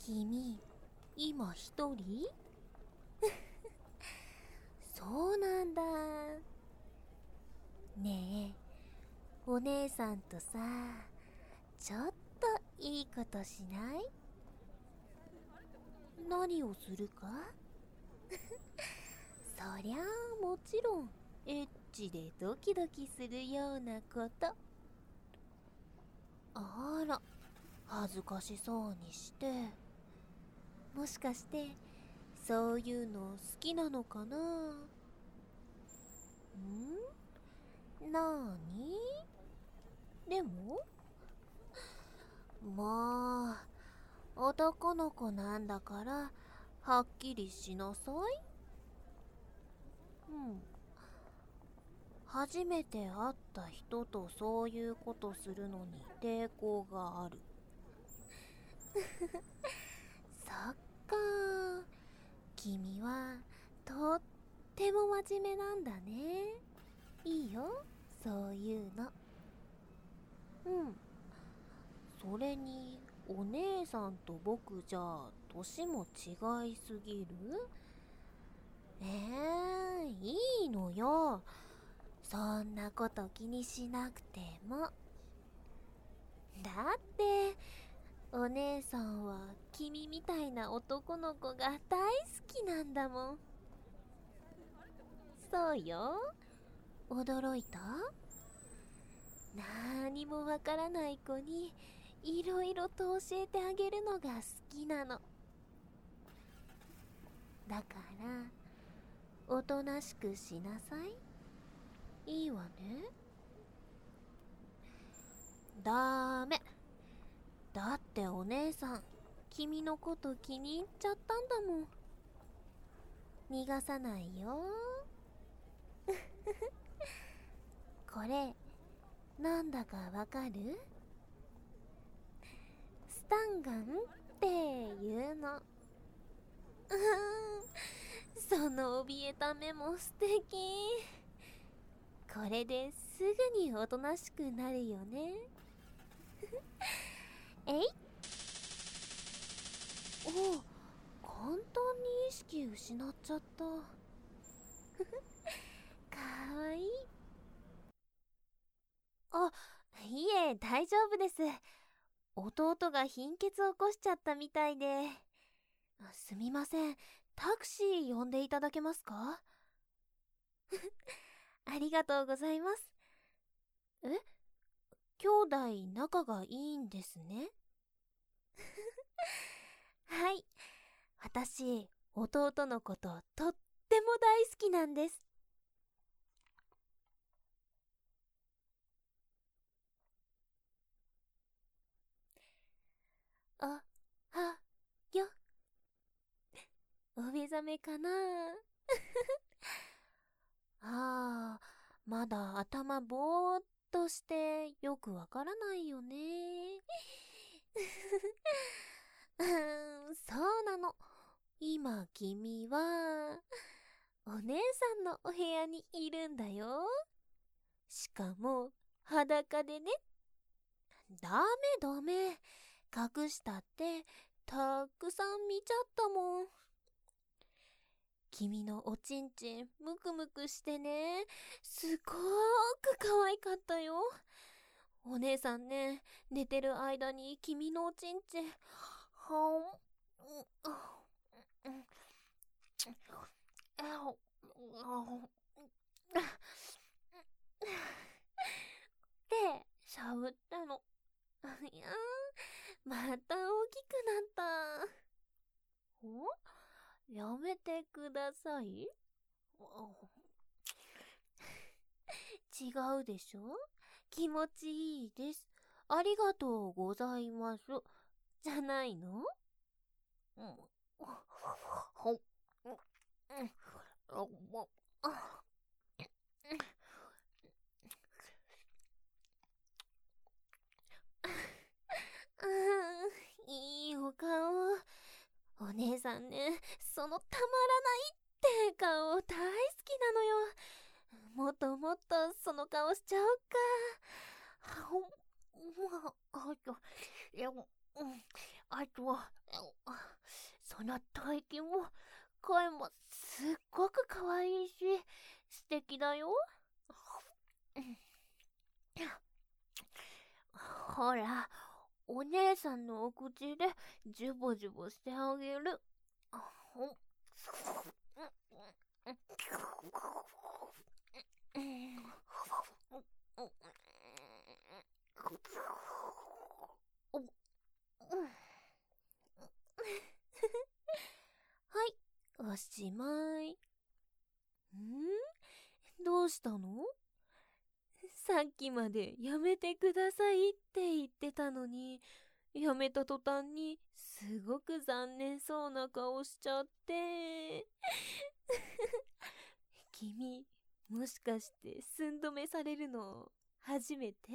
君、今一人？そうなんだ。ねえ、お姉さんとさ、ちょっといいことしない？何をするか？そりゃあもちろん、エッチでドキドキするようなこと。あら、恥ずかしそうにして。もしかして、そういうの好きなのかな？なーに？でもまあ、男の子なんだから、はっきりしなさい。初めて会った人とそういうことするのに抵抗がある。そっか。君はとっても真面目なんだね。いいよ、そういうの。それにお姉さんと僕じゃ年も違いすぎる？いいのよ、そんなこと気にしなくても。だってお姉さんは君みたいな男の子が大好きなんだもん。そうよ、驚いた？なーにもわからない子にいろいろと教えてあげるのが好きなの。だからおとなしくしなさい。いいわね。ダメ。だってお姉さん、君のこと気に入っちゃったんだもん。逃がさないよ。これなんだかわかる？スタンガンっていうの。その怯えた目も素敵。これですぐにおとなしくなるよね。えい。お、簡単に意識失っちゃった。かわいい。あ、いえ、大丈夫です。弟が貧血を起こしちゃったみたいで。すみません、タクシー呼んでいただけますか？ありがとうございます。え、兄弟仲がいいんですね。はい、私、弟のこととっても大好きなんです。お、は、よ。お目覚めかな？ああ、まだ頭ぼーっとしてよくわからないよね。そうなの。今君はお姉さんのお部屋にいるんだよ。しかも裸でね。ダメダメ。隠したってたくさん見ちゃったもん。君のおちんちんムクムクしてね、すごーく可愛かったよ。お姉さんね、寝てる間に君のおちんちん、はん、ってしゃぶったの。いやー、また大きくなった。やめてください。違うでしょ？気持ちいいです。ありがとうございます。じゃないの？うん。ほっ。いいお顔。お姉さんね、そのたまらないって顔大好きなのよ。もっともっとその顔しちゃおうか。ほん、あ、いや、 あと、その吐息も声もすっごく可愛いし、素敵だよ。ほら、お姉さんのお口でジュボジュボしてあげる。はい、おしまい。どうしたの？さっきまでやめてくださいって言ってたのに、やめた途端にすごく残念そうな顔しちゃって。君、もしかして寸止めされるの初めて？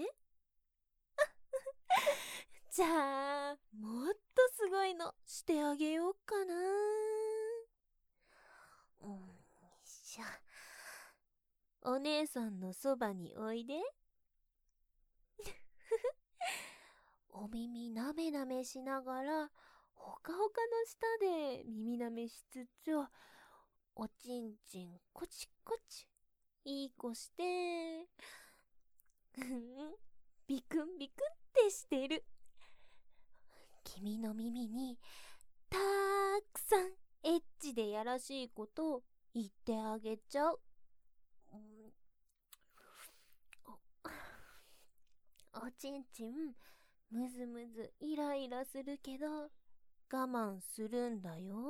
じゃあ、もっとすごいのしてあげようかな。よいしょ。お姉さんのそばにおいで。お耳なめなめしながら、ほかほかの舌で耳なめしつつ、おちんちんこちこち、いい子して、ビクンビクンってしてる。君の耳にたくさんエッチでやらしいことを言ってあげちゃう。おちんちんむずむずイライラするけど我慢するんだよ。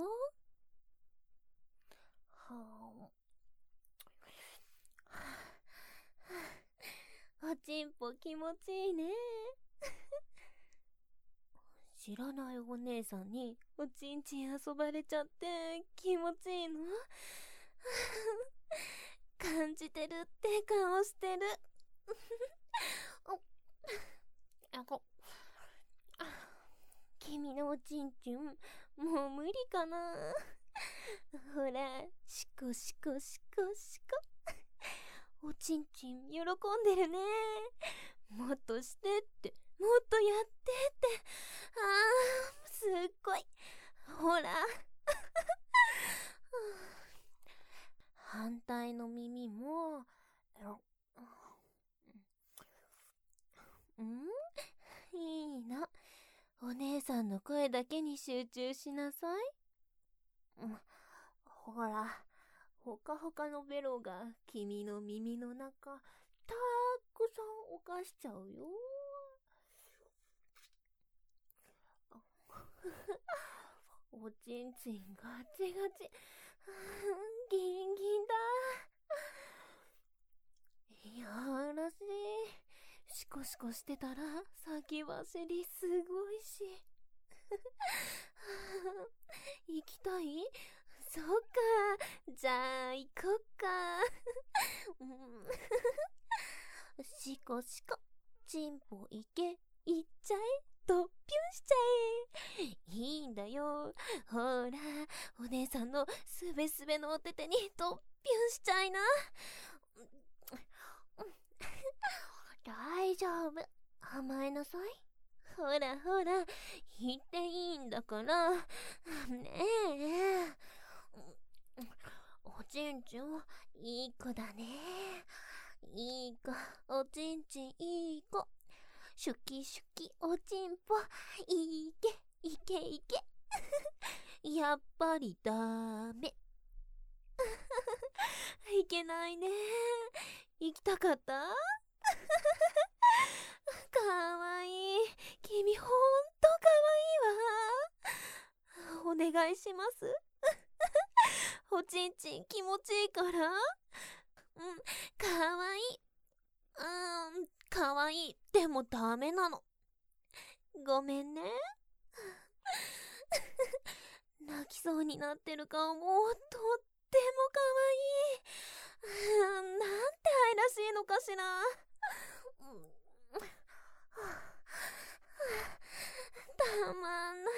おちんぽ気持ちいいね。知らないお姉さんにおちんちん遊ばれちゃって気持ちいいの？感じてるって顔してる。君のおちんちんもう無理かな。ほら、シコシコシコシコ。おちんちん喜んでるね。もっとしてって、もっとやってって。すっごい。ほら。反対の耳も、いいの。お姉さんの声だけに集中しなさい。ほら、ほかほかのベロが君の耳の中、たくさん犯しちゃうよ。おちんちんガチガチ。ギンギンだ。いやらしい。シコシコしてたら先走りすごいし。行きたい？そっか。じゃあ行こっか。シコシコ。チンポ行け。行っちゃえ。とピュンしちゃえ。いいんだよ。ほら、お姉さんのすべすべのお手手にとピュンしちゃいな。大丈夫。甘えなさい。ほらほら、言っていいんだから。ねえ。おちんちん、いい子だね。いい子、おちんちんいい子。シュキシュキおちんぽ、いけ、いけいけ。やっぱりダメ。いけないね。行きたかった？かわいい。君ほんとかわいいわ。お願いします。おちんちん気持ちいいから。かわいい。かわいい。でもダメなの。ごめんね。泣きそうになってる顔もとってもかわいい。なんて愛らしいのかしら。たまんない。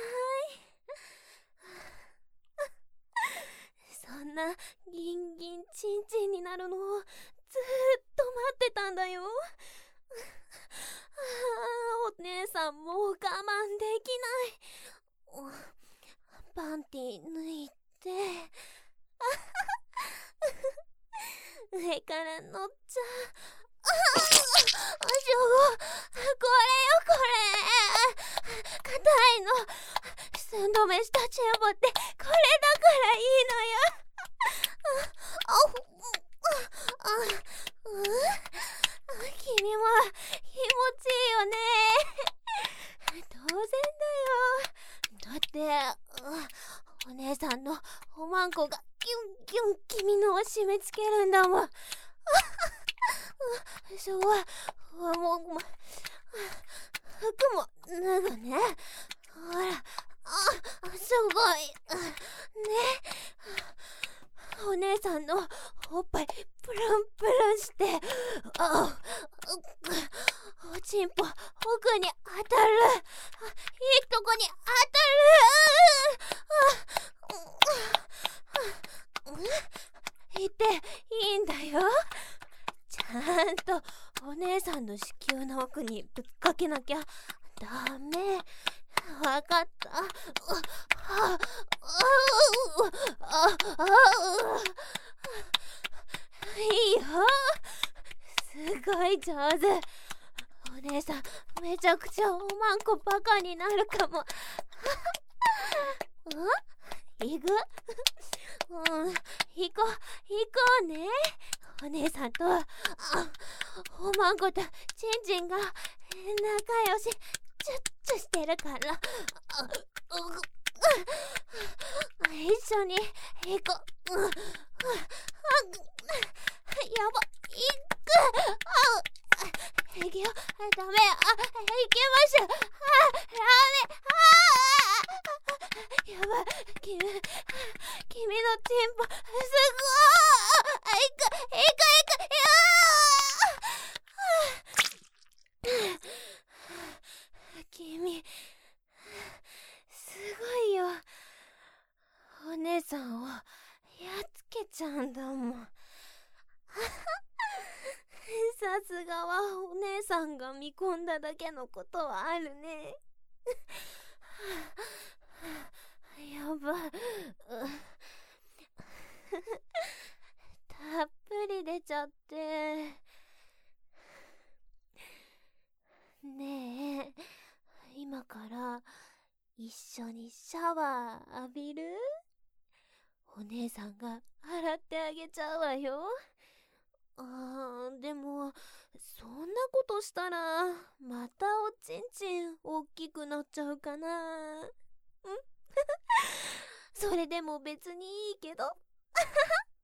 そんなギンギンチンチンになるのをずっと待ってたんだよ。お姉さんもう我慢できない。 パンティ脱いで上から乗っちゃう。これよこれ。硬いの。寸止めしたチェーボってこれだからいいのよ。君も気持ちいいよね。当然だよ。だってお姉さんのおまんこがギュンギュン君のを締め付けるんだもん。すごい。もう服も脱ぐね。ほら、すごいね。お姉さんのおっぱいプルンプルンして、おちんぽ奥に当たる。いいとこに当たる。いていいんだよ。ちゃんとお姉さんの子宮の奥にぶっかけなきゃダメ。わかった。いいよ。すごい上手。お姉さんめちゃくちゃおまんこバカになるかも。行く？行こうね。お姉さんとおまんことちんちんが仲良しチュッチュしてるから、一緒に行こう。やば、行くよ、ダメ、行きましょう。やばい、君のチンポすごーい。行く。君すごいよ。お姉さんをやっつけちゃうんだもん。さすがはお姉さんが見込んだだけのことはあるね。やばい。たっぷり出ちゃって。ねえ、今から一緒にシャワー浴びる？お姉さんが洗ってあげちゃうわよ。でもそんなことしたらまたおちんちん大きくなっちゃうかな。それでも別にいいけど。